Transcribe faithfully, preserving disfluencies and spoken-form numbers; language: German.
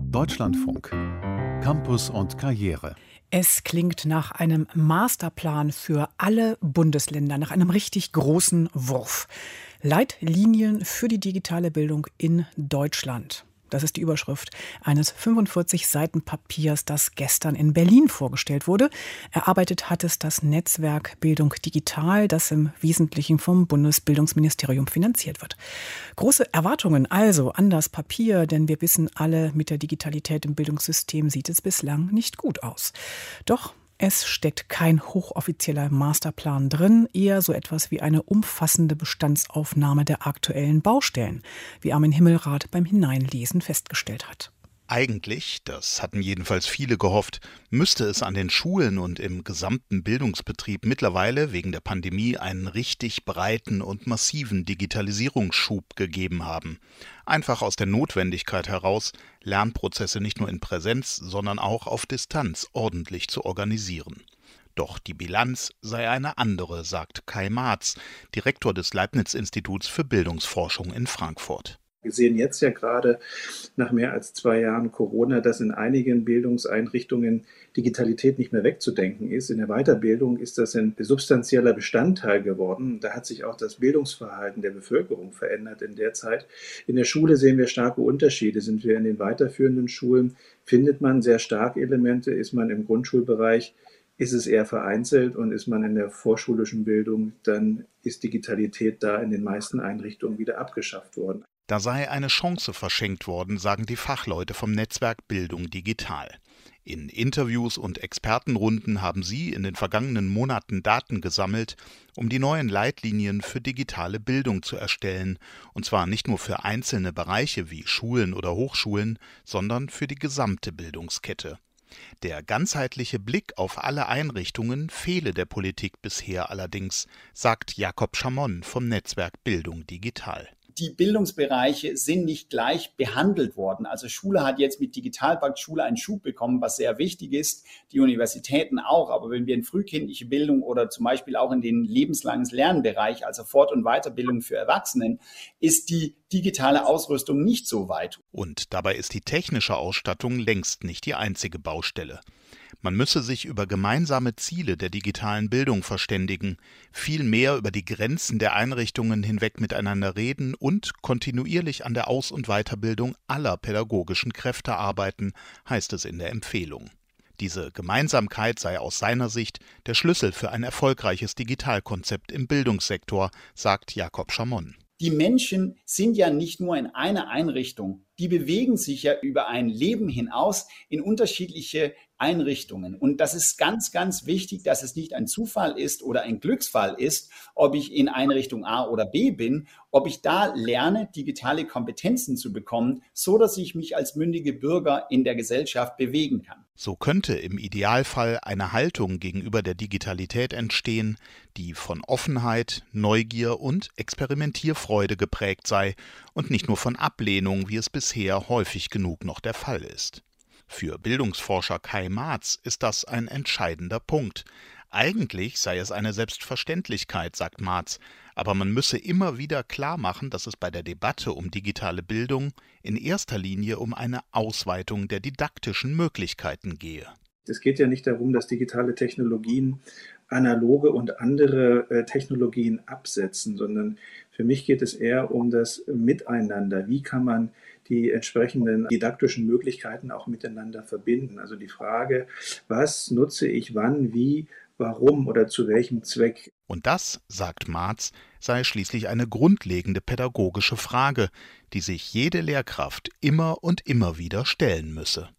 Deutschlandfunk. Campus und Karriere. Es klingt nach einem Masterplan für alle Bundesländer, nach einem richtig großen Wurf. Leitlinien für die digitale Bildung in Deutschland. Das ist die Überschrift eines fünfundvierzig Seiten Papiers, das gestern in Berlin vorgestellt wurde. Erarbeitet hat es das Netzwerk Bildung Digital, das im Wesentlichen vom Bundesbildungsministerium finanziert wird. Große Erwartungen also an das Papier, denn wir wissen alle, mit der Digitalität im Bildungssystem sieht es bislang nicht gut aus. Doch es steckt kein hochoffizieller Masterplan drin, eher so etwas wie eine umfassende Bestandsaufnahme der aktuellen Baustellen, wie Armin Himmelrath beim Hineinlesen festgestellt hat. Eigentlich, das hatten jedenfalls viele gehofft, müsste es an den Schulen und im gesamten Bildungsbetrieb mittlerweile wegen der Pandemie einen richtig breiten und massiven Digitalisierungsschub gegeben haben. Einfach aus der Notwendigkeit heraus, Lernprozesse nicht nur in Präsenz, sondern auch auf Distanz ordentlich zu organisieren. Doch die Bilanz sei eine andere, sagt Kai Marz, Direktor des Leibniz-Instituts für Bildungsforschung in Frankfurt. Wir sehen jetzt ja gerade nach mehr als zwei Jahren Corona, dass in einigen Bildungseinrichtungen Digitalität nicht mehr wegzudenken ist. In der Weiterbildung ist das ein substanzieller Bestandteil geworden. Da hat sich auch das Bildungsverhalten der Bevölkerung verändert in der Zeit. In der Schule sehen wir starke Unterschiede. Sind wir in den weiterführenden Schulen, findet man sehr starke Elemente. Ist man im Grundschulbereich, ist es eher vereinzelt, und ist man in der vorschulischen Bildung, dann ist Digitalität da in den meisten Einrichtungen wieder abgeschafft worden. Da sei eine Chance verschenkt worden, sagen die Fachleute vom Netzwerk Bildung Digital. In Interviews und Expertenrunden haben sie in den vergangenen Monaten Daten gesammelt, um die neuen Leitlinien für digitale Bildung zu erstellen, und zwar nicht nur für einzelne Bereiche wie Schulen oder Hochschulen, sondern für die gesamte Bildungskette. Der ganzheitliche Blick auf alle Einrichtungen fehle der Politik bisher allerdings, sagt Jakob Schamon vom Netzwerk Bildung Digital. Die Bildungsbereiche sind nicht gleich behandelt worden. Also Schule hat jetzt mit Digitalpakt Schule einen Schub bekommen, was sehr wichtig ist. Die Universitäten auch. Aber wenn wir in frühkindliche Bildung oder zum Beispiel auch in den lebenslangen Lernbereich, also Fort- und Weiterbildung für Erwachsenen, ist die digitale Ausrüstung nicht so weit. Und dabei ist die technische Ausstattung längst nicht die einzige Baustelle. Man müsse sich über gemeinsame Ziele der digitalen Bildung verständigen, viel mehr über die Grenzen der Einrichtungen hinweg miteinander reden und kontinuierlich an der Aus- und Weiterbildung aller pädagogischen Kräfte arbeiten, heißt es in der Empfehlung. Diese Gemeinsamkeit sei aus seiner Sicht der Schlüssel für ein erfolgreiches Digitalkonzept im Bildungssektor, sagt Jakob Schamon. Die Menschen sind ja nicht nur in einer Einrichtung, die bewegen sich ja über ein Leben hinaus in unterschiedliche Einrichtungen. Und das ist ganz, ganz wichtig, dass es nicht ein Zufall ist oder ein Glücksfall ist, ob ich in Einrichtung A oder B bin, ob ich da lerne, digitale Kompetenzen zu bekommen, so dass ich mich als mündige Bürger in der Gesellschaft bewegen kann. So könnte im Idealfall eine Haltung gegenüber der Digitalität entstehen, die von Offenheit, Neugier und Experimentierfreude geprägt sei und nicht nur von Ablehnung, wie es bisher häufig genug noch der Fall ist. Für Bildungsforscher Kai Marz ist das ein entscheidender Punkt. Eigentlich sei es eine Selbstverständlichkeit, sagt Marz, aber man müsse immer wieder klar machen, dass es bei der Debatte um digitale Bildung in erster Linie um eine Ausweitung der didaktischen Möglichkeiten gehe. Es geht ja nicht darum, dass digitale Technologien analoge und andere äh, Technologien absetzen, sondern für mich geht es eher um das Miteinander. Wie kann man die entsprechenden didaktischen Möglichkeiten auch miteinander verbinden? Also die Frage, was nutze ich wann, wie, warum oder zu welchem Zweck? Und das, sagt Marz, sei schließlich eine grundlegende pädagogische Frage, die sich jede Lehrkraft immer und immer wieder stellen müsse.